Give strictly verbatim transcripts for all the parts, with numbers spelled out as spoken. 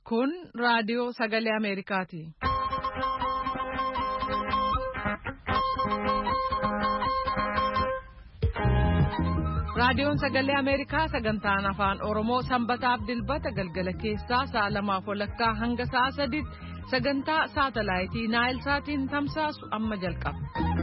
Kun raadiyoo sagalee Ameerikaati. Raadiyoon sagalee Ameerikaa sagantaan afaan Oromoo sanbataaf dilbata galgala keessaa sa'a lamaaf walakkaa hanga sa'a sadiitti sagantaa saatalaayitii Naayilsaatiin tamsaasu amma jalqaba.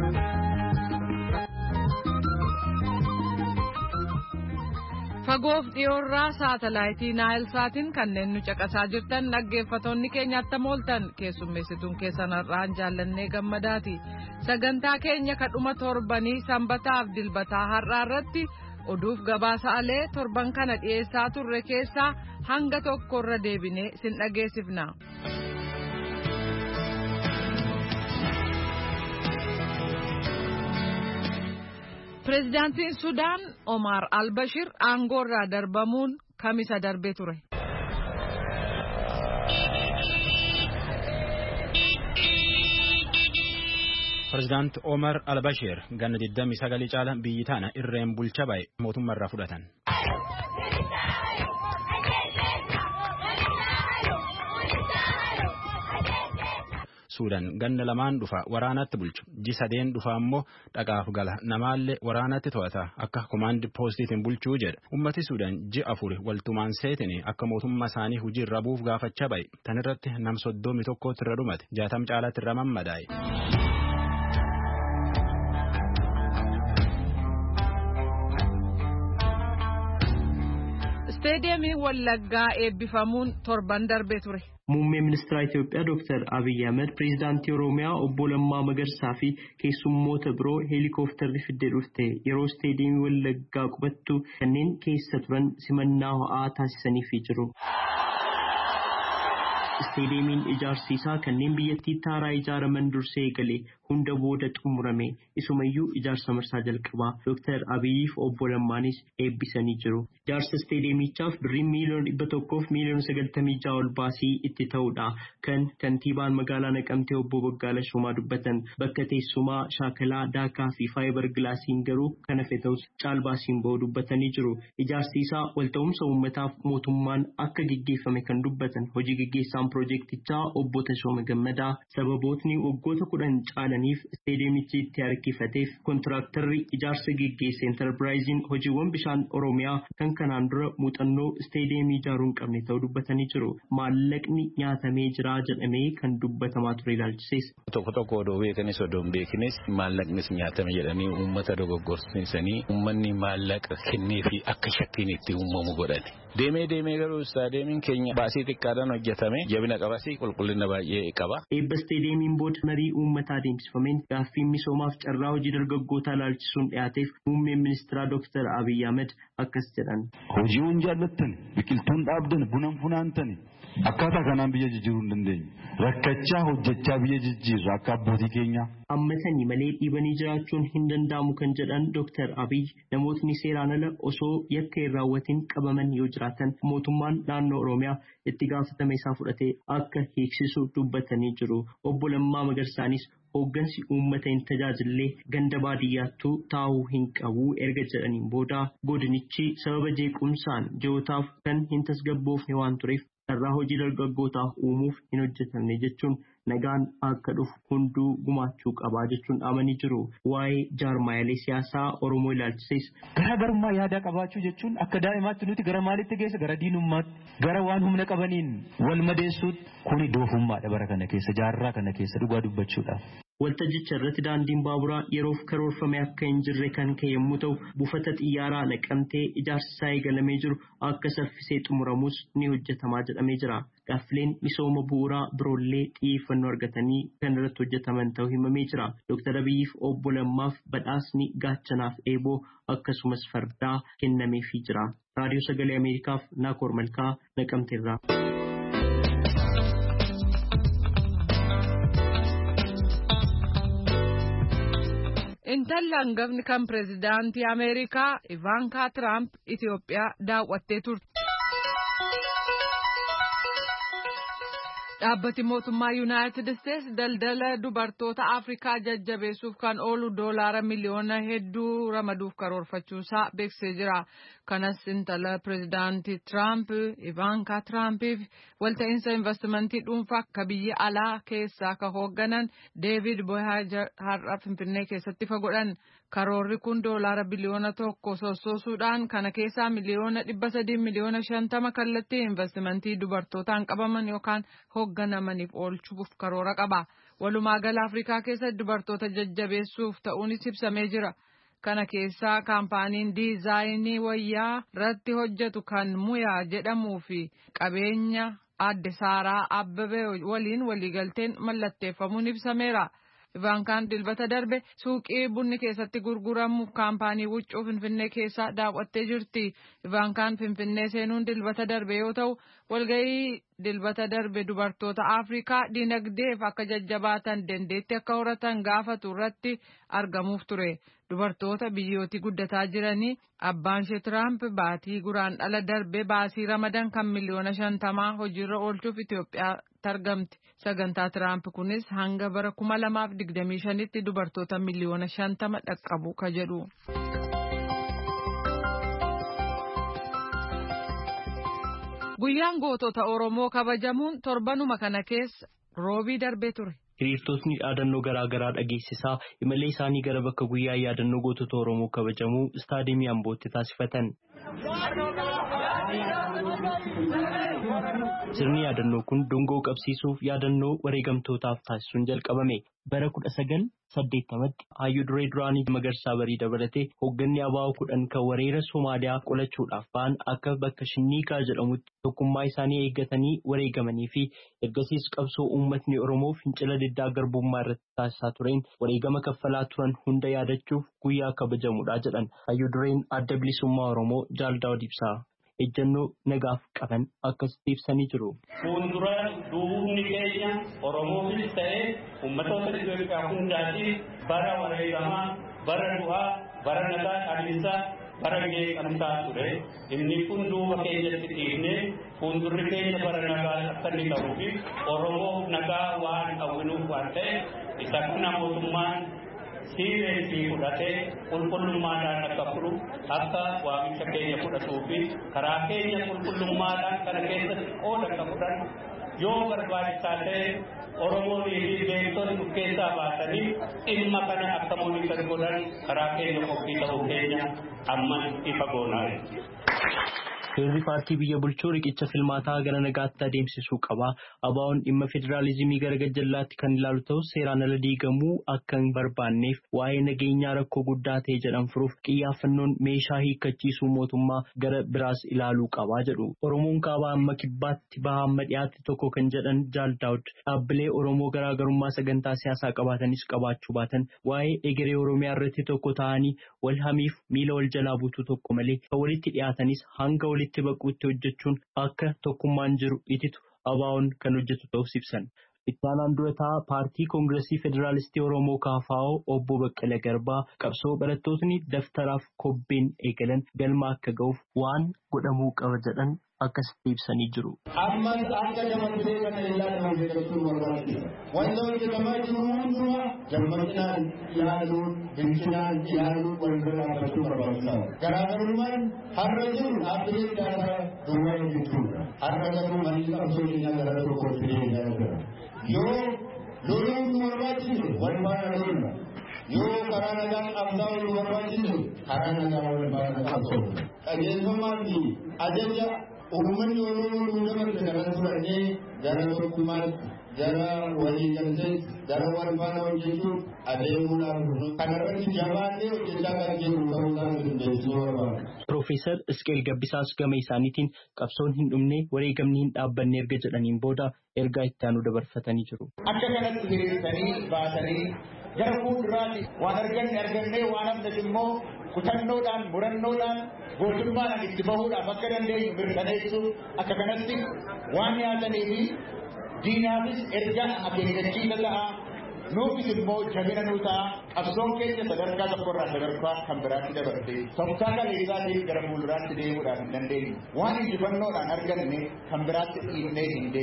Fagoof dhiyoorraa saatalaayitii Naayilsaatiin kanneen nu caqasaa jirtan dhaggeeffattoonni keenya attam ooltan keessummeessituun keessan har'aan jaallannee gammadaati. Sagantaa keenya kadhuma torbanii sanbataaf dilbataa har'aa irratti oduuf gabaasaalee torban kana dhiyeessaa turre keessaa hanga tokkorra deebinee sin dhageessifna. Pireezidaantiin Sudaan Omar al-Bashir aangoorraa darbamuun kamisa darbee ture. Pireezidaant Omar al-Bashir ganna digdamii sagal caala biyyi tana irreen bulcha bahe mootummaarraa fudhatan. Suudaan ganna lamaan dhufa waraanatti bulchu ji sadeen dhufa ammoo dhaqaaf gala namaallee waraanatti to'ata akka komaandi poostiitiin bulchuu jedha. Ummati Suudaan ji afuri waltumaan seetini akka mootummaa isaanii hojii irra buuf gaafachaa bahe tan irratti nam soddomii tokkootti irra dhumate jaatam caalaatti irra mammadaa'e. Isteediyeemii Wallaggaa eebbifamuun torban darbee ture. Muummee ministeera Itoophiyaa Dr. Abiy Ahmed pireezidaantii Oromiyaa obbo Lammaa Magarsaa fi keessummoota biroo heelikooftarri fiddee dhufte yeroo isteediyeemii Wallaggaa qubattu kanneen keessa turan simannaa ho'aa taasisaniifii jiru. Isteediyeemiin ijaarsiisaa kanneen biyyattii taaraa ijaaraman dursee eegale hunda booda xumurame isumayyuu ijaarsa marsaa jalqabaa Dr. Abiyyiif obbo Lammaanis eebbisanii jiru. Ijaarsa isteediyeemichaaf birrii miiliyoona dhibba tokkoof miiliyoona sagaltamii ja'a ol baasii itti ta'uudha kan kantiibaan magaalaa Naqamtee obbo Baggaala Shumaa dubbatan. Bakka teessumaa shaakalaa daakaa fi faayibar gilaasiin garuu kan hafe ta'us caalbaasiin ba'uu dubbatanii jiru. Ijaarsiisaa walta'umsa uummataaf mootummaan akka gaggeeffame kan dubbatan hojii gaggeessaan Piroojeektichaa obbo Tashooma Gammadaa sababootni waggoota kudhan caalaniif isteediyeemichi itti harkifateef kontiraaktarri ijaarsa gaggeesse enterpiraayiziin hojiiwwan bishaan Oromiyaa kan kanaan dura muuxannoo isteediyeemii ijaaruu hin qabne ta'uu dubbatanii jiru. Maallaqni nyaatamee jira jedhamee kan dubbatamaa ture ilaalchisees. Tokko tokko odoo beekanis odoo hin beekines maallaqnis nyaatame jedhanii uummata dogoggorsiisanii uummanni maallaqa kennee fi akka shakkiin itti uumamu godhani. Deemee deemee garuu istaadiyeemiin keenya baasii xiqqaadhaan hojjetame jabina qabasii qulqullina baay'ee qaba. Eebba isteediyeemiin booda marii uummataa deemsifameen gaaffiin misoomaaf carraa hojii dargaggootaa ilaalchisuun dhiyaateef muummeen ministeeraa Dr. Abiy Ahmed akkas jedhan. Hojiiwwan jaallattan biqiltuun dhaabdan bunan funaantan akkaataa kanaan biyya jijjiiruu hin dandeenye. Rakkachaa hojjechaa biyya jijjiirra akka abbootii keenya. Ammatanii malee dhiibanii jiraachuun hin danda'amu kan jedhan Dr. Abiy namootni seeraan ala osoo yakka hin raawwatin qabaman yoo jiraatan mootummaan naannoo Oromiyaa itti gaafatama isaa fudhatee akka hiiksisu dubbatanii jiru. Obbo Lammaa Magarsaanis hooggansi uummata hin tajaajillee ganda baadiyyaattuu taa'uu hin qabu erga jedhaniin booda godinichi sababa jeequmsaan ji'ootaaf kan hin tasgabboofne waan tureef carraa hojii dargaggootaaf uumuuf hin hojjetamne jechuun nagaan akka dhufu hunduu gumaachuu qabaa jechuun dhaamanii jiru. Waa'ee jaarmaayalee siyaasaa Oromoo ilaalchises. Garaagarummaa yaada qabaachuu jechuun akka daa'imaatti nuti gara maalitti geessa gara diinummaatti gara waan humna qabaniin wal madeessuutti kuni doofummaadha bara kana keessa jaarraa kana keessa dhugaa dubbachuudhaaf. Waltajjicha irratti daandiin baaburaa yeroof karoorfame akka hin jirre kan ka'e yommuu ta'u buufata xiyyaaraa Naqamtee ijaarsi isaa eegalamee jiru akka saffisee xumuramus ni hojjetamaa jedhamee jira. Gaaffileen misooma bu'uuraa biroollee xiyyeeffannoo argatanii kan irratti hojjetaman ta'uu himamee jira. Dr. Abiyyiif obbo Lammaaf badhaasni gaachanaaf eeboo akkasumas fardaa kennameefii jira. Raadiyoo Sagalee Ameerikaaf Naakoor Malkaa Naqamteerraa. Intalli hangafni kan pireezidaantii Ameerikaa Ivaankaa Tiraamp Itoophiyaa daawwattee turte. Dhaabbati mootummaa Yuunaayitid Isteetsi daldala dubartoota Afrikaa jajjabeessuuf kan oolu doolaara miliyoona hedduu ramaduuf karoorfachuusaa beeksisee jira. Kanas intala pireezidaantii Tiraamp Ivaankaa Tiraampiif walta'iinsa investimentii dhuunfaa akka biyya alaa keessaa ka hoogganan Deevid Boyhaajar har'a Finfinnee keessatti fagodhan. Karoorri kun doolaara biliyoona tokko sossoosuudhaan kana keessaa miliyoona dhibba sadii miliyoona shantama kallattii investimentii dubartootaan qabaman yookaan hoogganamaniif oolchuuf karoora qaba. Walumaa gala Afrikaa keessa dubartoota jajjabeessuuf ta'uunis ibsamee jira. Kana keessaa kaampaaniin diizaayinii wayyaa irratti hojjetu kan Muyaa jedhamuu fi qabeenya adde Saaraa Abbabee waliin waliigalteen mallatteeffamuun ibsameera. Ivaankaan dilbata darbe suuqii bunni keessatti gurguramuuf kaampaanii huccuu Finfinnee keessaa daawwattee jirti. Ivaankaan Finfinnee seenuun dilbata darbe yoo ta'u, walgahii dilbata darbe dubartoota Afrikaa dinagdeef akka jajjabaatan dandeetti akka horatan gaafatu irratti argamuuf ture. Dubartoota biyyooti guddataa jiranii abbaan ishee Tiraamp baatii guraandhala darbe baasii ramadan kan miliyoona shantamaa hojiirra oolchuuf Itoophiyaa targamti. Sagantaa Tiraamp kunis hanga bara kuma lamaaf digdamii shanitti dubartoota miliyoona shantama dhaqqabu ka jedhu. Guyyaan gootota Oromoo kabajamuun torbanuma kana keessa roobii darbee ture. Hiriirtotni yaadannoo garaa garaa dhageessisaa imallee isaanii gara bakka guyyaa yaadannoo gootota Oromoo kabajamuu istaadiyeemii Ambootti taasifatan. Sirni yaadannoo kun dungoo qabsiisuuf yaadannoo wareegamtootaaf taasisuun jalqabame. Bara kudha sagal saddeettamatti hayyuu duree duraanii Magarsaa Barii dabalatee hoogganni abaa'oo kudhan kan weerara Somaaliyaa qolachuudhaaf ba'an akka bakka Shinniigaa jedhamutti tokkummaa isaanii eeggatanii wareegamanii fi ergasiis qabsoo uummatni Oromoo fincila diddaa garbummaa irratti taasisaa tureen wareegama kaffalaa turan hunda yaadachuuf guyyaa kabajamudha jedhan hayyuu dureen adda bilisummaa Oromoo Jaal Daawud Ibsaa. Ejjennoo nagaaf qaban akkasitti ibsanii jiru. Fuuldura duubni keenya Oromoofis ta'ee uummatoota Itoophiyaa hundaatiif bara wareegamaa, bara du'aa, bara nagaa dhaabbisaa, bara geeqamsaa ture. Inni kun duuba keenyatti dhiifnee fuuldurri keenya bara nagaa akka inni ta'uufi Oromoof nagaa waan hawwinuuf waan ta'eef isa kana mootummaan Siiree fudhatee qulqullummaadhaan akka fudhu akka waamicha keenya fudhatuu fi karaa keenya qulqullummaadhaan kana keessatti qooda akka fudhan yoo barbaachisaa ta'e Oromoonii fi beektonni of keessaa baasanii dhimma kana akka moonitar godhan karaa keenya qophii ta'uu keenya amma ifa goonaa. Seerri paartii biyya bulchuu riqicha filmaataa gara nagaatti adeemsisuu qaba. Abaa'oon dhimma federaalizimii gara gajjallaatti kan ilaalu ta'us seeraan ala diigamuu akka hin barbaanneef waa'ee nageenyaa rakkoo guddaa ta'e jedhan furuuf xiyyeeffannoon meeshaa hiikkachiisuu mootummaa gara biraas ilaaluu qaba jedhu. Oromoon kaabaa amma kibbaatti baha amma dhiyaatti tokko kan jedhan Jaal Daawud dhaabbilee Oromoo garaagarummaa sagantaa siyaasaa qabaatanis qabaachuu baatan waa'ee egeree Oromiyaa irratti tokko ta'anii wal hamiif miila wal jalaa buutuu tokko malee kan walitti dhiyaatanis hanga walitti itti baquutti hojjechuun akka tokkummaan jiru ititu abaa'oon kan hojjetu ta'uu ibsan. Itti aanaan durataa paartii Koongireesii Federaalistii Oromoo Kaafaa'oo obbo Baqqala Garbaa qabsoo barattootni daftaraaf kobbeen eegalan galma akka ga'uuf waan godhamuu qaba jedhan akkasitti ibsanii jiru. Ammas akka dabarsee kana ilaalaa hojjechuun barbaachisa. Wanta hojjetamaa jiru hundumaa gammadinaan ilaaluun, bilchinaan ilaaluun wal bira dhaabbachuu barbaachisaadha. Garaagarummaan har'a jiru dhaabbilee siyaasaa duwwaa jechuudha. Har'a garuu manni qabsoo keenyaa gara tokkootti deemaa jira. Yoo loluun nu barbaachise wal faana lolna. Yoo karaa nagaan qabsaa'uu nu barbaachise karaa nagaa wal faana qabsoofna. Qajeelfamaa fi ajaja uummanni Oromoo nu dabarse kana fudhannee gara tokkummaatti, gara waliigalteetti, gara wal faana hojjechuun adeemuudhaaf kanarratti jabaannee hojjechaa kan jiru ta'uu isaa beeksisuu barbaada. Piroofeesar Isqeel Gabbisaas gama isaaniitiin qabsoon hin dhumne wareegamni hin dhaabbanne erga jedhaniin booda ergaa itti aanu dabarfatanii jiru. Akka kanatti hiriirsanii baasanii gara fuulduraatti waan arganne argannee waan hafnes immoo kutannoodhaan murannoodhaan gootummaadhaan itti bahuudhaaf akka dandeenyu mirkaneessuuf akka kanatti waan yaadanii fi diinaafis ergaa akeekkachiisa ta'a nuufis immoo jabina nuu ta'a qabsoon keenya sadarkaa tokkorraa sadarkaa kan biraatti dabarte sabtaa kaleessaatiif gara fuulduraatti deemuudhaaf hin dandeenyu waan injifannoodhaan arganne kan biraatti dhiibnee hin deemnu.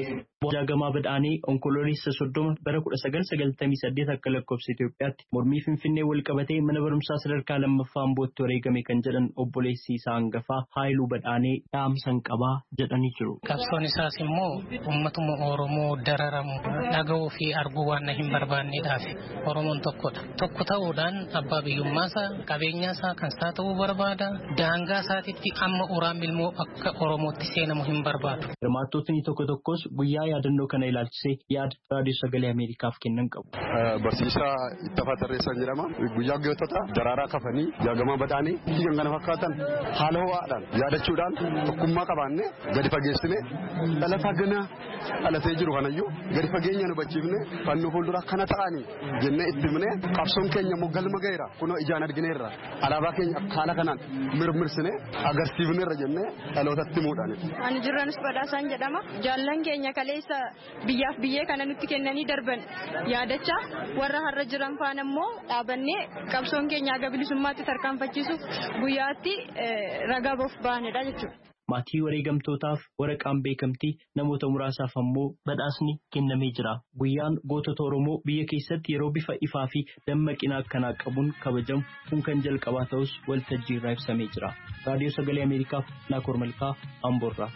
Jaagamaa Badhaanee onkoloolessa soddoma bara kudha sagal sagaltamii saddeet akka lakkoofsa Itoophiyaatti mormii Finfinnee wal qabatee mana barumsaa sadarkaa lammaffaa Ambootti wareegame kan jedhan obboleessi isaa hangafaa Haayiluu Badhaanee dhaamsan qabaa jedhanii jiru. Qabsoon isaas immoo uummatuma Oromoo dararamu dhaga'uu fi arguu waan hin barbaanneedhaaf Oromoon tokkodha. Tokko ta'uudhaan abbaa biyyummaasaa qabeenyaasaa kan isaa ta'uu barbaada. Daangaa isaatitti amma uraan ilmoo akka Oromootti seenamu hin barbaadu. Hirmaattotni tokko tokkos guyyaa yaadannoo kana ilaalchisee yaada raadiyoo sagalee Ameerikaaf kennan qabu. Barsiisaa Ittafaa Tarreessaa jedhama. Guyyaa gootota daraaraa kafanii Jaagamaa Badhaanee kan kana fakkaatan haala ho'aadhaan yaadachuudhaan tokkummaa qabaannee gadi fageessine dhalataa ganaa dhalatee jiru kanayyuu gadi fageenya nu bachiifne fannoo fuuldura kana ta'anii jennee itti himne qabsoon keenya immoo galma ga'eera kunoo ijaan argineerra alaabaa keenya haala kanaan mirmirsine agarsiifneerra jennee dhalootatti himuudhaan. Ani Jirranus Badhaasaan jedhama. Jaallan keenya kaleessa biyyaaf biyyee kana nutti kennanii darban yaadachaa warra har'a jiran faana immoo dhaabannee qabsoon keenya aga bilisummaatti tarkaanfachiisuuf guyyaatti ragaa boof baanedha jechuudha. Maatii wareegamtootaaf waraqaan beekamtii namoota muraasaaf ammoo badhaasni kennamee jira. Guyyaan gootota Oromoo biyya keessatti yeroo bifa ifaa fi dammaqina akkanaa qabuun kabajamu kun kan jalqabaa ta'us waltajjii irraa ibsamee jira. Raadiyoo Sagalee Ameerikaaf Naakoor Malkaa Amboorraa.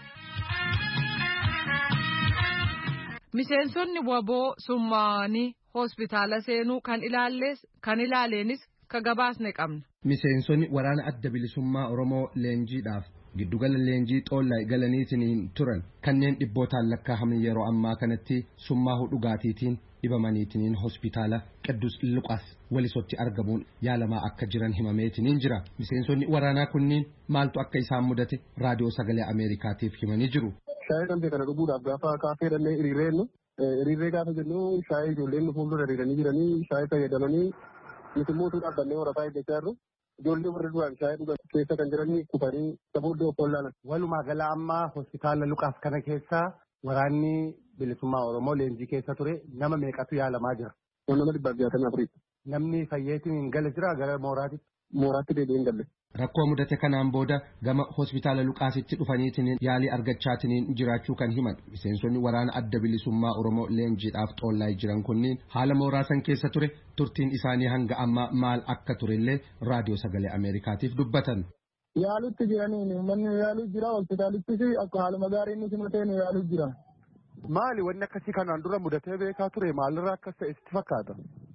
Miseensonni waboo summaa'anii hospitaala seenuu kan ilaalles kan ilaaleenis ka gabaasne qabna. Miseensonni waraana adda bilisummaa Oromoo leenjiidhaaf giddugala leenjii xoollaa galaniitiin turan kanneen dhibbootaan lakkaa'aman yeroo ammaa kanatti summaa'uu dhugaatiitiin dhibamaniitiin hospitaala Qidduus Luqaas walisotti argamuun yaalamaa akka jiran himameetiin jira. Miseensonni waraanaa kunniin maaltu akka isaan mudate raadiyoo sagalee Ameerikaatiif himanii jiru. Shaayii kan kana dhuguudhaaf gaafa kaafee dhannee hiriirreennu hiriirree gaafa jennu shaayii ijoolleen fuuldura hiriiranii jiranii shaayii fayyadamanii nuti mootuu dhaabbannee warafaa eeggachaa jirru. Ijoollee warra duraan shaayii dhugan keessa kan jiranii kufanii sabooddee of wallaalan. Walumaa gala ammaa hospitaala Luqaas kana keessa waraanni bilisummaa Oromoo leenjii keessa ture nama meeqatu yaalamaa jira? Nama dhibbaaf jaatamii afurii. Namni fayyeetiin gala jira gara mooraatitti. Mooraatti deebi'een galle. Rakkoo mudate kanaan booda gama hospitaala Luqaasitti dhufaniitiin yaalii argachaatiin jiraachuu kan himan miseensonni waraana adda bilisummaa Oromoo leenjiidhaaf xoollaa jiran kunniin haala mooraasan keessa ture turtiin isaanii hanga ammaa maal akka turellee raadiyoo sagalee Ameerikaatiif dubbatan. Yaalitti jiranii manni yaalii jira hospitaalittis akka haaluma gaariin nuti mateen yaalii jira. Maali wanni akkasii kanaan dura mudatee beekaa ture maalirraa akkas ta'e sitti fakkaata?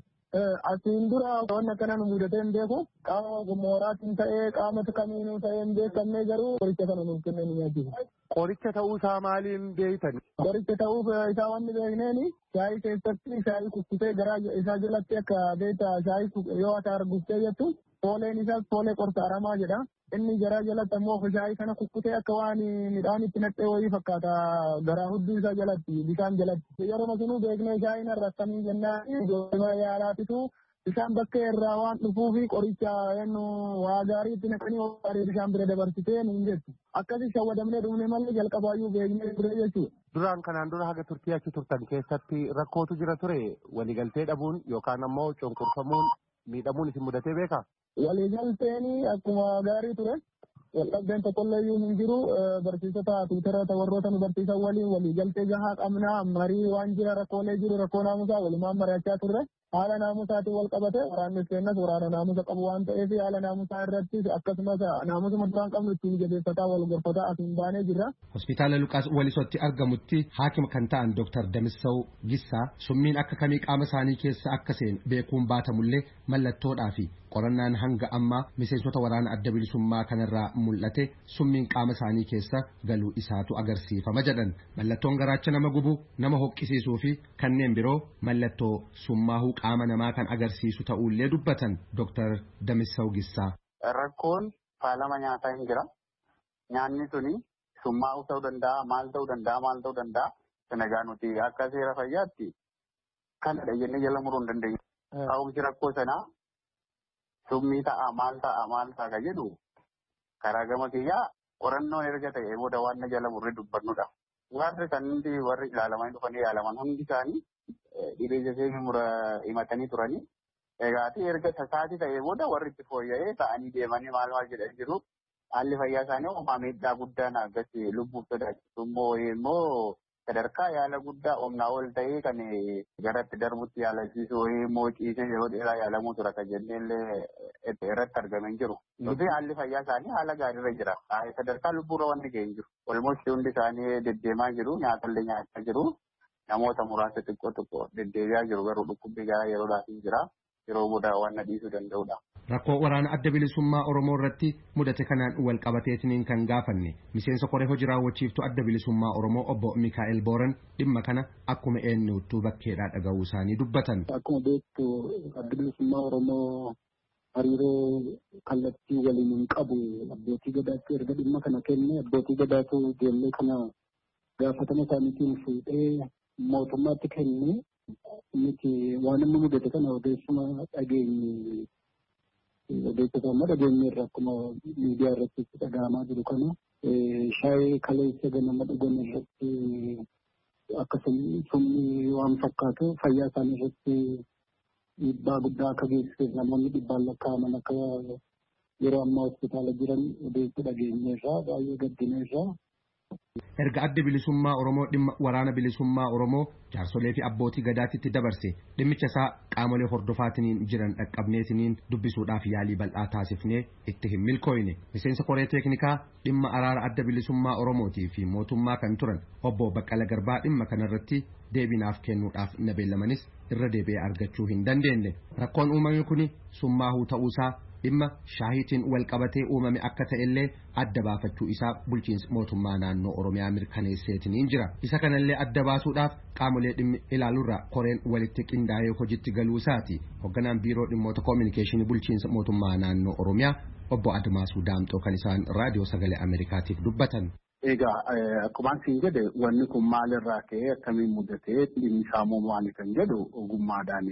Asiin dura waan akkana nu mudatee hin beeku qaama mooraatiin ta'ee qaama kamiinuu ta'ee hin beekamne garuu qoricha kana nuuf kennee ni nyaachisu. Qoricha ta'uu isaa maaliin beeytan? Qoricha ta'uu isaa wanni beekneeni shaayii keessatti shaayii kukkutee garaa isaa jalatti akka beektaa shaayii yoo ati arguftee jettu fooleen isaas foolee qortaaramaa jedha. Inni garaa jalatti ammoo shaayii kana kukkutee akka waan midhaan itti naqxee wayii fakkaata garaa hudduu isaa jalatti bishaan jalatti. Yeroo sunuu beeknee shaayiin irra akkamii jennaan ijoollee yaalaatitu bishaan bakka irraa waan dhufuu fi qoricha yennu waa gaarii itti naqanii gaarii bishaan bira dabarsitee nuun jettu. Akkasii shawwadamnee dhumne malee jalqabaayyuu beeknee ture jechuudha. Duraan kanaan dura haga turtii achi turtan keessatti rakkootu jira ture waliigaltee dhabuun yookaan ammoo cunqurfamuun miidhamuun isin mudatee beekaa? Waliigalteen akkuma gaarii ture. Waldhabdeen tokkollee iyyuu hin jiru barsiisota tuutarata warroota nu barsiisan waliin waliigaltee gahaa qabna marii waan jira rakkoolee jiru rakkoo naamusaa walumaan mari'achaa turre haala naamusaatiin wal qabate waraannis kennas waraana naamusa qabu waan ta'eef haala naamusaa irratti akkasumas naamusuma duraan qabnu ittiin jabeeffataa wal gorfataa asiin baanee jirra. Hospitaala Luqaas walisotti argamutti haakima kan ta'an Dooktar Damissaw Gissaa summiin akka kamii qaama isaanii keessa akka seen beekuun baatamullee mallattoodhaa fi qorannaan hanga ammaa miseensota waraana adda bilisummaa kanarraa mul'ate summiin qaama isaanii keessa galuu isaatu agarsiifama jedhan. Mallattoon garaacha nama gubuu nama hoqqisiisuu fi kanneen biroo mallattoo summaahuu qaama namaa kan agarsiisu ta'uullee dubbatan Dooktar Damissaw Gissaa. Rakkoon faalama nyaataa hin jira. Nyaanni suni summaa'uu ta'uu danda'a, maal ta'uu danda'a, maal ta'uu danda'a. Sanagaa nuti akka seera fayyaatti kanadha jennee jala muruu hin dandeenyu. Ka'umsi rakkoo sanaa summii ta'a, maal ta'a, maal ta'a kan jedhu karaa gama kiyyaa qorannoon erga ta'e booda waan jala murree dubbannudha. Warri kan hundi warri ilaalamanii dhufanii yaalaman hundi isaanii dhibee jaseemi mura himatanii turanii. Egaati erga tasaati ta'e booda warri itti fooyya'ee ta'anii deemanii maal maal jedhan jiru. Haalli fayyaa isaanii uumaa miidhaa guddaan akkasii lubbuuf sodaachisu immoo immoo sadarkaa yaala guddaa humnaa ol ta'ee kan garatti darbutti yaalasiisu wayii immoo ciisee yeroo dheeraa yaalamuu tura kan jenneellee irratti argamee jiru. Nuti haalli fayyaa isaanii haala gaariirra jira. Sadarkaa lubbuurra wanni ga'ee jiru. Olmosti hundi isaanii deddeemaa jiru, nyaatallee nyaachaa jiru. Namoota muraasa xiqqoo xiqqoo deddeebi'aa jiru garuu dhukkubbii garaa yeroodhaaf jira. Yeroo booda waan dhiisuu danda'udha. Rakkoo waraana adda bilisummaa Oromoo irratti mudate kanaan wal qabateetiniin kan gaafanne miseensa koree hojii raawwachiiftuu adda bilisummaa Oromoo obbo Mikaa'el Booran dhimma kana akkuma eenyuuttuu bakkeedhaa dhaga'uu isaanii dubbatan. Akkuma beektu adda bilisummaa Oromoo hariiroo kallattii waliin hin qabu abbootii gadaatti erga dhimma kana kenne abbootii gadaatu ijoollee kana gaafatama isaaniitiin fuudhee mootummaatti kenne miti waan amma mudate kana odeessuma dhageenye. Odeeffata amma dhageenye irraa akkuma miidiyaa irratti dhaga'amaa jiru kana shaayii kaleessa ganama dhugan irratti akkasuma sumni waan fakkaatu fayyaa isaanii irratti dhiibbaa guddaa akka geessiseef namoonni dhibbaan lakkaa'aman akka yeroo ammaa hospitaala jiran odeessa dhageenye irraa baay'ee gaddine irraa. Erga adda bilisummaa Oromoo dhimma waraana bilisummaa Oromoo jaarsolee fi abbootii gadaatitti dabarse dhimmicha isaa qaamolee hordofaatiniin jiran dhaqqabneetiniin dubbisuudhaaf yaalii bal'aa taasifnee itti hin milkooyne. Miseensa koree teeknikaa dhimma araara adda bilisummaa Oromootii fi mootummaa kan turan obbo Baqqala Garbaa dhimma kanarratti deebinaaf kennuudhaaf na beellamanis irra deebi'ee argachuu hin dandeenye. Rakkoon uumame kuni summaahuu ta'uusaa dhimma shaahiitiin wal qabatee uumame akka ta'ellee adda baafachuu isaa bulchiinsa mootummaa naannoo Oromiyaa mirkaneesseetiniin jira. Isa kanallee adda baasuudhaaf qaamolee dhimmi ilaaluurra koreen walitti qindaa'ee hojiitti galuu isaati. Hoogganaan biiroo dhimmoota koominikeeshinii bulchiinsa mootummaa naannoo Oromiyaa obbo Admaasuu Daamxoo kan isaan raadiyoo sagalee Ameerikaatiif dubbatan. Egaa akkuma siin jedhe wanni kun maalirraa ka'ee akkamiin mudatee dhimmi isaa moo maali kan jedhu ogummaadhaan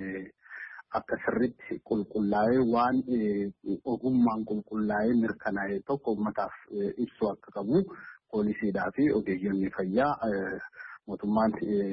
akka sirriitti qulqullaa'ee waan ogummaan qulqullaa'ee mirkanaa'ee tokko uummataaf ibsu akka qabu poolisiidhaa fi ogeeyyonni fayyaa mootummaan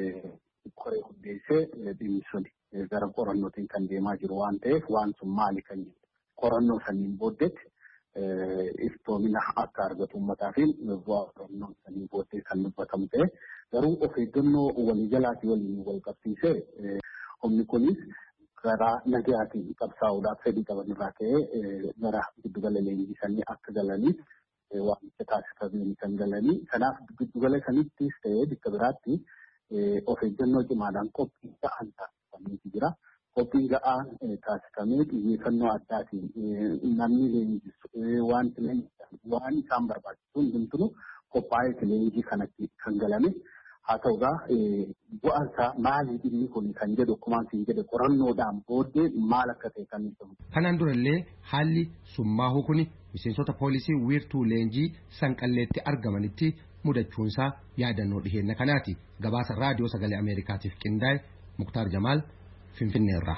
koree hundeessee dhimmi sun gara qorannootiin kan deemaa jiru waan ta'eef waan sun maali kan qorannoo saniin booddeetti iftoomina akka argatu uummataa fi bu'aa qorannoo saniin booddee kan dubbatamu ta'e garuu of eeggannoo waliigalaatii waliin wal qabsiisee humni kunis karaa nagayaatiin qabsaa'uudhaaf fedhii qaban irraa ka'ee gara giddugala leenjisanii akka galaniif waamicha taasifameen kan galanii kanaaf giddugala sanittis ta'ee bakka biraatti of eeggannoo cimaadhaan qophii ga'aan taasifamee jira. Qophiin ga'aan taasifamee xiyyeeffannoo addaatiin namni leenjisu wanti waan isaan barbaachisu hundumtuu qophaa'ee leenjii kanatti kan galame. Haa ta'ugaa bu'aan isaa maali dhimmi kun kan jedhu akkuma siin jedhe qorannoodhaan booddee maal akka ta'e kan ibsamu. Kanaan durallee haalli summaahuu kun miseensota poolisii wiirtuu leenjii sanqalleetti argamanitti mudachuunsaa yaadannoo dhiheenna kanaati. Gabaasa raadiyoo sagalee Ameerikaatiif qindaa'e Muktaar Jamaal Finfinneerraa.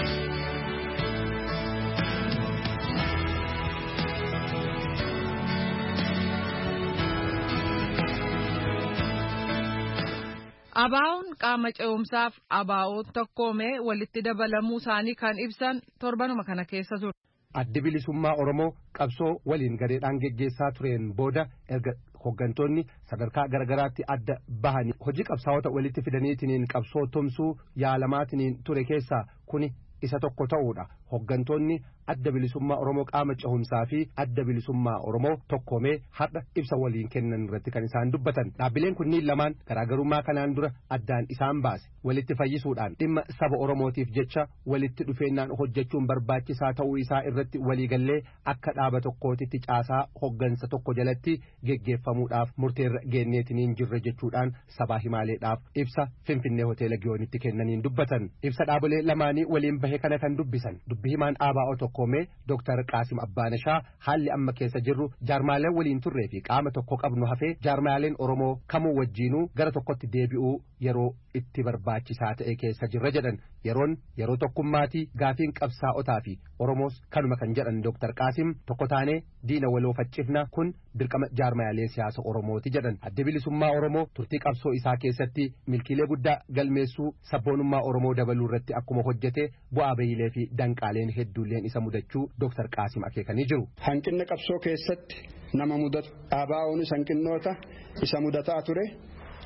Abaa'oon qaama ce'umsaaf abaa'oon tokkoomee walitti dabalamuu isaanii kan ibsan torbanuma kana keessa ture. Addi bilisummaa Oromoo qabsoo waliin gareedhaan geggeessaa tureen booda erga hooggantoonni sadarkaa garagaraatti adda bahanii hojii qabsaa'ota walitti fidaniitiin qabsoo tumsuu yaalamaatiin ture keessaa kuni isa tokko ta'uudha. Hooggantoonni adda bilisummaa Oromoo qaama cehumsaa fi adda bilisummaa Oromoo tokkoomee har'a ibsa waliin kennan irratti kan isaan dubbatan. Dhaabbileen kunniin lamaan garaagarummaa kanaan dura addaan isaan baase walitti fayyisuudhaan dhimma saba Oromootiif jecha walitti dhufeennaan hojjechuun barbaachisaa ta'uu isaa irratti waliigallee akka dhaaba tokkootitti caasaa hooggansa tokko jalatti geggeeffamuudhaaf murteerra geenneetiniin jirre jechuudhaan sabaa himaaleedhaaf ibsa Finfinnee hoteela Giyoonitti kennaniin dubbatan. Ibsa dhaabolee lamaanii waliin bahe kana kan dubbisan dubbii himaan abaa'oo tokkoomee Dooktar Qaasim Abbaanishaa haalli amma keessa jirru jaarmaaleen waliin turree fi qaama tokko qabnu hafee jaarmaaleen Oromoo kamuu wajjiinuu gara tokkotti deebi'uu yeroo itti barbaachisaa ta'e keessa jirra jedhan. Yeroon yeroo tokkummaatii gaafiin qabsaa'otaa fi Oromoos kanuma kan jedhan Dooktar Qaasim tokko taanee diina waloo faccifna kun dirqama jaarmaalee siyaasa Oromooti jedhan. Adda bilisummaa Oromoo turtii qabsoo isaa keessatti milkiilee guddaa galmeessuu sabboonummaa Oromoo dabaluu irratti akkuma hojjete bu'aa bahiilee fi danqaaleen hedduulleen isa mudachuu Dooktar Qaasim akeekanii jiru. Hanqinni qabsoo keessatti nama mudatu abaa'oon hanqinnoota isa mudataa ture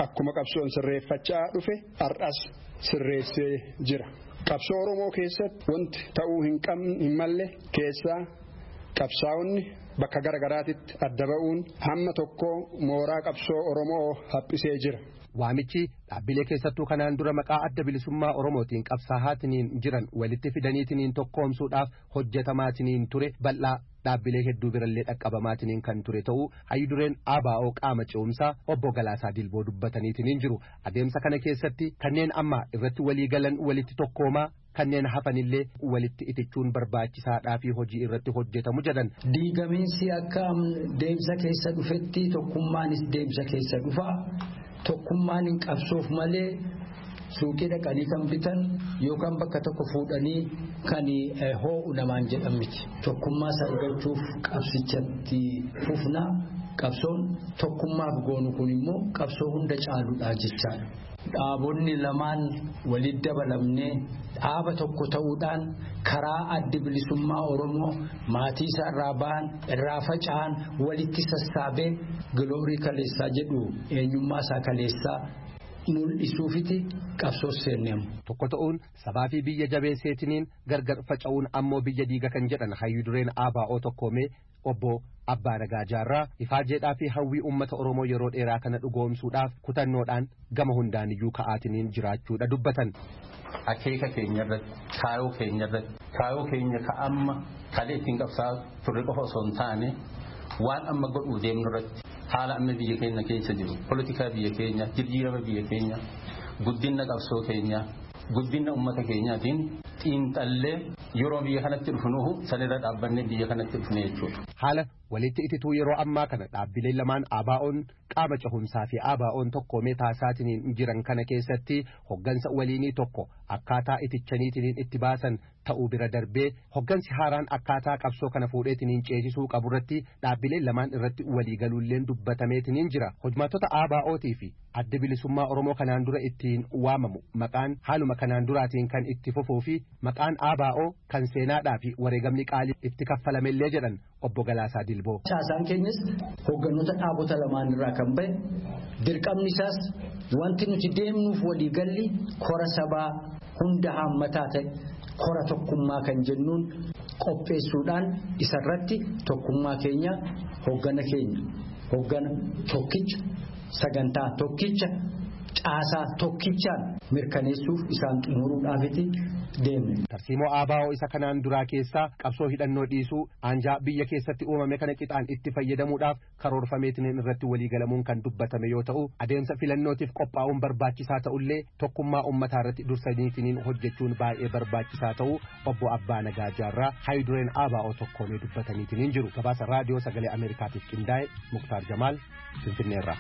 akkuma qabsoon sirreeffachaa dhufe har'as sirreessee jira. Qabsoo Oromoo keessatti wanti ta'uu hin qabne hin malle keessaa qabsaa'onni bakka garagaraatitti adda ba'uun hamma tokko mooraa qabsoo Oromoo haphisee jira. Waamichi dhaabbilee keessattuu kanaan dura maqaa adda bilisummaa Oromootiin qabsaa'aatiin jiran walitti fidaniitiin tokkoomsuudhaaf hojjetamaatiin ture bal'aa dhaabbilee hedduu birallee dhaqqabamaatiin kan ture ta'uu hayyudureen A B O qaama ce'umsaa obbo Galaasaa Dilboo dubbataniitiin jiru. Adeemsa kana keessatti kanneen amma irratti walii galan walitti tokkoomaa kanneen hafanillee walitti itichuun barbaachisaadhaa fi hojii irratti hojjetamu jedhan. Diigamiinsi akka deemsa keessa dhufetti tokkummaanis deemsa keessa dhufa. Tokkummaan hin qabsoof malee suuqii dhaqanii kan bitan yookaan bakka tokko fuudhanii kan hoo'u namaan jedhan miti. Tokkummaa isa argachuuf qabsichatti fufna qabsoon tokkummaaf goonu kun immoo qabsoo hunda caaludha jechaadha. Dhaabonni lamaan walitti dabalamnee dhaaba tokko ta'uudhaan karaa addi bilisummaa Oromoo maatii isaa irraa ba'an irraa faca'an walitti sassaabee giloorii kaleessaa jedhu eenyummaa isaa kaleessaa mul'isuufiti qabsoo seenneemu. Tokko ta'uun sabaa fi biyya jabeesseetiniin gargar faca'uun ammoo biyya diiga kan jedhan hayyudureen A B O tokkoomee obbo Abbaa Nagaa Jaarraa ifaajeedhaa fi hawwii uummata Oromoo yeroo dheeraa kana dhugoomsuudhaaf kutannoodhaan gama hundaaniyyuu ka'aatiniin jiraachuudha dubbatan. Akeeka keenya irratti kaayoo keenya irratti kaayoo keenya ka amma kalee ittiin qabsaa turre qofa osoo hin taane waan amma godhuu deemnu irratti haala amma biyya keenya keessa jiru poolitikaa biyya keenya jijjiirama biyya keenya guddina qabsoo keenya guddina uummata keenyaatiin xiinxallee yeroo biyya kanatti dhufnuhu sanirra dhaabbannee biyya kanatti dhufne jechuudha. Haala walitti itituu yeroo ammaa kana dhaabbileen lamaan A B O'on qaama cehumsaa fi A B O'on tokkoomee taasisaatiin jiran kana keessatti hoggansa waliinii tokko akkaataa itichaniitiin itti baasan ta'uu bira darbee hoggansi haaraan akkaataa qabsoo kana fuudheetiin ceesisuu qaburratti dhaabbileen lamaan irratti waliigaluulleen dubbatameetiin jira. Hojmatoota A B O'tii fi adda bilisummaa Oromoo kanaan dura ittiin waamamu maqaan haaluma kanaan duraatiin kan itti fufuu fi maqaan A B O kan seenaadhaa fi wareegamni qaalii itti kaffalamellee jedhan obbo Galaasaa Dilboo. Caasaan keenyas hogganoota dhaabota lamaan irraa kan ba'e dirqamni isaas wanti nuti deemnuuf waliigalli kora sabaa hunda haammataa ta'e kora tokkummaa kan jennuun qopheessuudhaan isarratti tokkummaa keenya hoggana keenya hoggana tokkicha sagantaa tokkicha caasaa tokkichaan mirkaneessuuf isaan xumuruudhaafiti deemne. Tarsiimoo A B O isa kanaan duraa keessaa qabsoo hidhannoo dhiisuu aanjaa biyya keessatti uumame kana qixaan itti fayyadamuudhaaf karoorfameetiin irratti waliigalamuun kan dubbatame yoo ta'u adeemsa filannootiif qophaa'uun barbaachisaa ta'ullee tokkummaa uummataa irratti dursaniitiin hojjechuun baay'ee barbaachisaa ta'uu obbo Abbaa Nagaa Jaarraa hayyudureen A B O tokkoomee dubbataniitiin jiru. Gabaasa raadiyoo sagalee Ameerikaatiif qindaa'e Muktaar Jamaal Finfinneerraa.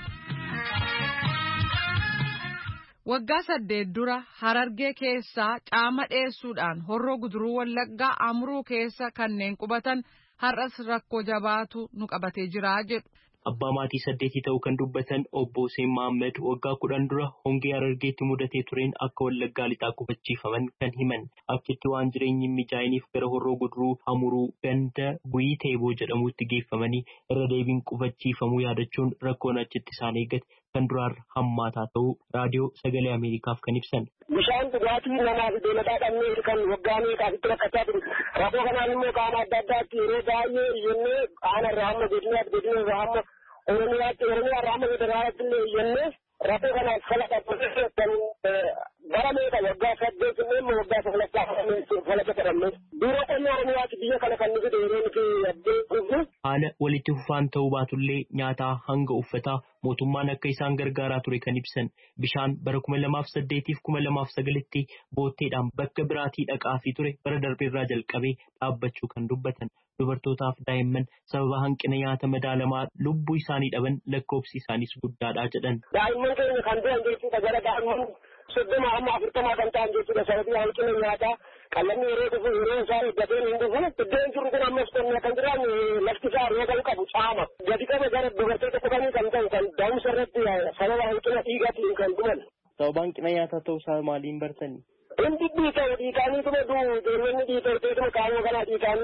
Waggaa saddeet dura Harargee keessaa caama dheessuudhaan horroo guduruu Wallaggaa Amruu keessa kanneen qubatan har'as rakkoo jabaatu nu qabatee jira jedhu. Abbaa maatii saddeetii ta'uu kan dubbatan obbo Hussein Mahammad waggaa kudhan dura hongee Harargeetti mudatee tureen akka Wallaggaa lixaa qubachiifaman kan himan. Achitti waan jireenyi mijaa'iniif gara horroo guduruu Amruu ganda Guyii Teeboo jedhamutti geeffamanii irra deebiin qubachiifamuu yaadachuun rakkoon achitti isaan eeggate kan duraarra hammaataa ta'uu raadiyoo sagalee Ameerikaaf kan ibsan. Bishaan dhugaatii namaaf beeladaa dhabnee kan waggaa meeqaaf itti rakkachaa ture. Rakkoo kanaan immoo qaama adda addaatti yeroo baay'ee iyyannee qaama irraa hamma godinaatti godina irraa hamma Oromiyaatti Oromiyaa irraa hamma federaalaatti illee iyyannee rakkoo kanaaf falaqa kan bara meeqa waggaa saddeet immoo waggaa saglaffaa falaqa jedhamne. Dura qonna Oromiyaatti biyya kana kan nuti yeroo nuti addee dhufnu. Haala walitti fufaan ta'uu baatullee nyaataa hanga uffataa mootummaan akka isaan gargaaraa ture kan ibsan bishaan bara kuma lamaaf saddeetiif kuma lamaaf sagalitti bootteedhaan bakka biraatii dhaqaa fi ture bara darbeerraa jalqabee dhaabbachuu kan dubbatan dubartootaaf daa'imman sababa hanqina nyaata madaalamaa lubbuu isaanii dhaban lakkoofsi isaanis guddaadhaa jedhan. Daa'imman keenya kan du'an jechuudha gara daa'imman soddoma amma afurtamaa kan ta'an jechuudha sababii hanqina nyaataa qallamni yeroo dhufu yeroo isaa eeggateen hin dhufu iddeen jiru kun ammas qonna kan jiraan lafti isaa rooba hin qabu caama gadi qaba gara dubartoota qubanii kan ta'u kan daa'umsa irratti sababa hanqina dhiigaatiin kan dhuman. Sababa hanqina nyaataa ta'uu isaa maaliin bartanii? Inni dhiita'u dhiiqaaniituma du'u ijoolleen dhiita'u teessuma qaama kanaa dhiiqaanii du'u.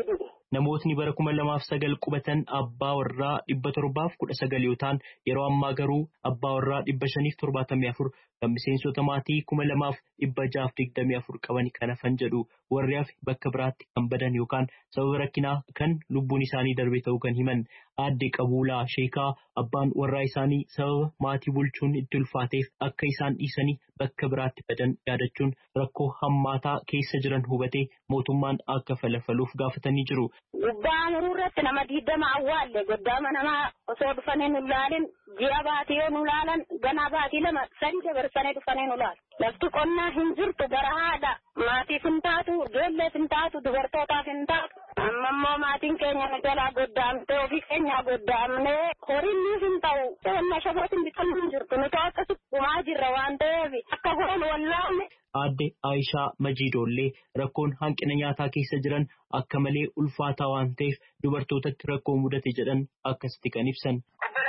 namootni bara kuma lamaaf sagal qubatan abbaa warraa dhibba torbaaf kudha sagal yoo ta'an yeroo ammaa garuu abbaa warraa dhibba shaniif torbaatamii afur kan miseensota maatii kuma lamaaf dhibba jaaf digdamii afur qaban kan hafan jedhu warri hafe bakka biraatti kan badan yookaan sababa rakkinaa kan lubbuun isaanii darbe ta'uu kan himan aadde Qabuulaa Sheekaa abbaan warraa isaanii sababa maatii bulchuun itti ulfaateef akka isaan dhiisanii bakka biraatti badan yaadachuun rakkoo hammaataa keessa jiran hubatee mootummaan akka falafaluuf gaafatanii jiru. Gubbaa muruu irratti nama diidama awwaalle goddaama namaa osoo dhufanii nu ilaalin ji'a baatii yoo nu ilaalan ganaa baatii lama sadi dabarsanii dhufanii nu ilaalu. Lafti qonnaa hin jirtu gara haadha maatiif hin taatu ijoolleef hin taatu dubartootaaf hin taatu. Amma immoo maatiin keenya nu jalaa goddaamtee ofii keenyaa goddaamnee horiin nuuf hin ta'u. Qonna shafootiin bitan hin jirtu nuti akkasuma gumaa jirra waan ta'eef akka horan wallaalle. Aadde Aayishaa Majiidoollee rakkoon hanqina nyaataa keessa jiran akka malee ulfaataa waan ta'eef dubartootatti rakkoo mudate jedhan akkasitti kan ibsan.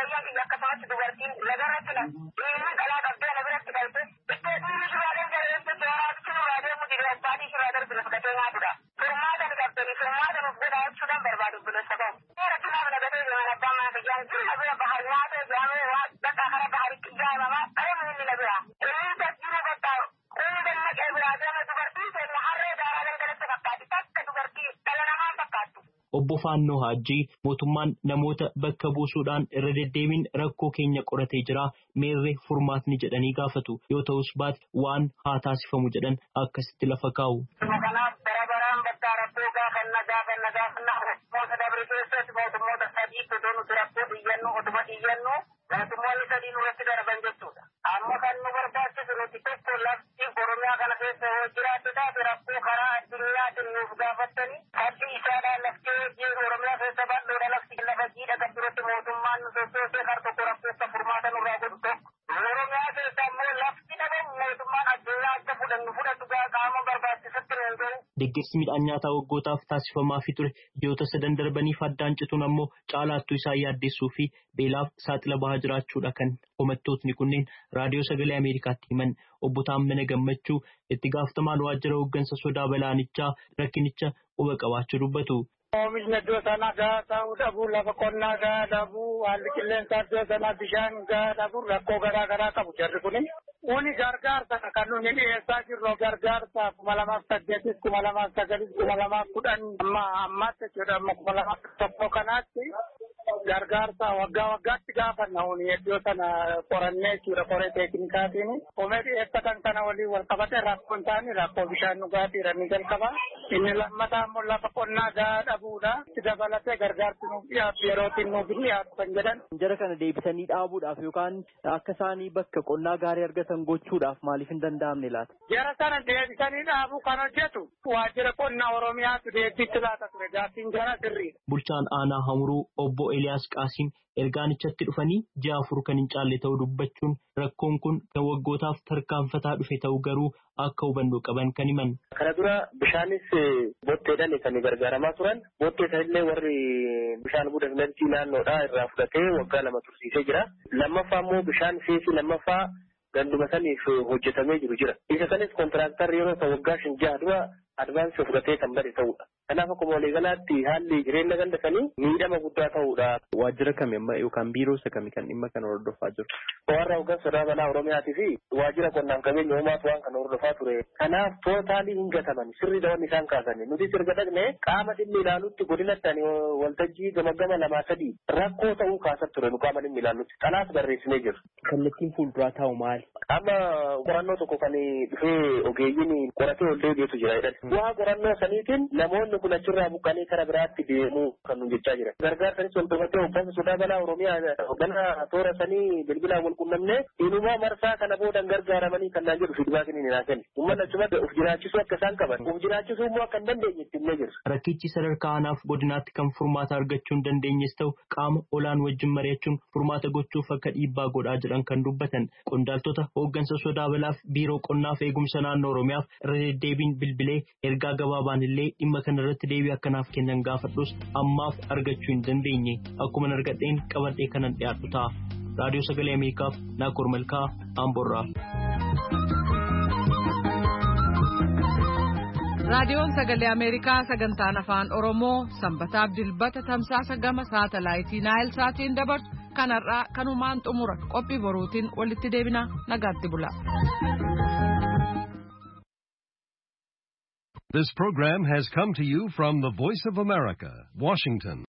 Obbo Faannoo Haajjii mootummaan namoota bakka buusuudhaan irra deddeebiin rakkoo keenya qoratee jira meerree furmaatni jedhanii gaafatu yoo ta'us baate waan haa taasifamu jedhan akkasitti lafa kaa'u. Kanaaf bara baraan bakka rakkoo gaafanna gaafanna gaafanna mootummoota dabre keessatti mootummoota sadii otoo nuti rakkoo xiyyannu otuma xiyyannu mootummoonni sadii nurratti darban jechuudha. Amma kan nu barbaachisu nuti tokko lafti Oromiyaa kana keessa yoo jiraate taate rakkoo karaa addunyaatiin nuuf gaafattanii haddi isaadhaan laftee Oromiyaa keessa bal'oodha lafti lafa jiidha kan duratti mootummaan nu sosoosee kar tokko rakkoo akka furmaata nurraa godhu tokko. Oromiyaa keessa immoo lafti dhabamu mootummaan addunyaa akka fudhannu fudhatu qaama barbaachisutti nu gahu. Deeggarsi midhaan nyaataa waggootaaf taasifamaafii ture ji'oota sadan darbaniif addaan cituun ammoo caalaattuu isaa yaaddessuu fi beelaaf saaxila bahaa jiraachuudha kan homattootni kunneen raadiyoo sagalee Ameerikaatti himan. Obbo Taammana Gammachuu itti gaafatamaan waajjira hooggansa sodaa balaanichaa rakkinicha quba qabaachuu dubbatu. Oomishni iddoo sanaa gahaa ta'uu dhabuu lafa qonnaa gahaa dhabuu haalli qilleensaa iddoo sanaa bishaan gahaa dhabuu rakkoo garaa garaa qabu jarri kuni. Uni gargaarsa kan nuti dhiyeessaa jirru gargaarsa kuma lamaaf saddeetis kuma lamaaf sagalis kuma lamaaf kudhan amma ammaatti jechuudha amma kuma lamaaf tokko kanaatti gargaarsa waggaa waggaatti gaafanna uni iddoo sana qorannee jechuudha qoree teeknikaatiin. Oomishni dhiyeeffatan kana waliin wal qabate rakkoon isaanii rakkoo bishaan dhugaatii ranni jalqaba. Inni lammataa immoo lafa qonnaa gahaa dhabuudha. Itti dabalatee gargaarsi nuuf dhiyaatu yerootiin nuuf dhiyaatu kan jedhan. Jara kana deebisanii dhaabuudhaaf yookaan akka isaanii bakka qonnaa gaarii argatan gochuudhaaf maaliif hin danda'amne laata? Jara sana deebisanii dhaabuu kan hojjetu waajjira qonnaa Oromiyaatu deebiitti laata ture gaaffiin jara sirriidha. Bulchaan aanaa Hamuruu obbo Eliyaas Qaasiim ergaanichatti dhufanii ji'a afur kan hin caalle ta'uu dubbachuun rakkoon kun kan waggootaaf tarkaanfataa dhufe ta'uu garuu akka hubannoo qaban kan himan. Kana dura bishaanis botteedhaan kan gargaaramaa turan bottee sanillee warri bishaan buufatanii naannoodhaa irraa fudhatee waggaa lama tursiisee jira. Lammaffaa immoo bishaan feesii lammaffaa ganduma saniif hojjetamee jiru jira. Isa kanis kontiraaktarri yeroo ta'u waggaa shan jaha dura advaansii fudhatee kan bade ta'udha. Kanaaf akkuma waliigalaatti haalli jireenya ganda sanii miidhama guddaa ta'udha. Waajjira kami amma yookaan biiroo isa kami kan dhimma kana hordofaa jiru? Warra hooggansa sodaa balaa Oromiyaatii fi waajjira qonnaan qabeenya uumaatu waan kana hordofaa ture. Kanaaf tootaalii hin gataman sirrii dawwan isaan kaasan. Nuti sirga dhaqne qaama dhimmi ilaalutti godinatti waltajjii gama gama lamaa sadii rakkoo ta'uu kaasaa ture nu qaama dhimmi ilaalutti. Kanaaf barreessinee jirra. Kallattiin fuulduraa taa'u maali? Amma qorannoo tokko kan dhufee ogeeyyiin qoratee ol deebi'etu jira jedhan. Waa qorannoo saniitiin namoonni kun achirraa buqqanii kara biraatti deemuu kan nu jechaa jira. Gargaarsanis wal qabatee hooggansa sodaa balaa Oromiyaa hoogganaa toora sanii bilbilaan wal qunnamne inumaa marsaa kana boodan gargaaramanii kan naan jedhu fiidbaakini ni naakenni. Uummanni achumatti of jiraachisuu akka isaan qaban of jiraachisuu immoo akka hin dandeenye itti himnee jirra. Rakkichi sadarkaa aanaaf godinaatti kan furmaata argachuu hin dandeenyes ta'u qaama olaan wajjin mari'achuun furmaata gochuuf akka dhiibbaa godhaa jedhan kan dubbatan qondaaltota hooggansa sodaa balaaf biiroo qonnaaf eegumsa naannoo Oromiyaaf irra deddeebiin bilbilee ergaa gabaabaan illee dhimma kana irratti deebii akkanaaf kennan gaafadhus ammaaf argachuu hin dandeenye akkuma argadheen qabadhee kanan dhiyaatu ta'a. Raadiyoo Sagalee Ameerikaaf Naakoor Malkaa Amboorraa. Raadiyoon Sagalee Ameerikaa sagantaan afaan Oromoo sanbataaf dilbata tamsaasa gama saatalaayitii Naayil Saatiin dabarsu kanarraa kanumaan xumura qophii boruutiin walitti deebina nagaatti bula. This program has come to you from the Voice of America, Washington.